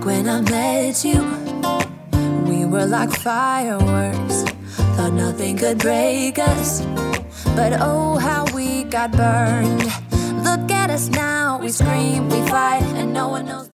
when I met you. We were like fireworks, thought nothing could break us. But oh, how we got burned. Look at us now, we scream, we fight, and no one knows.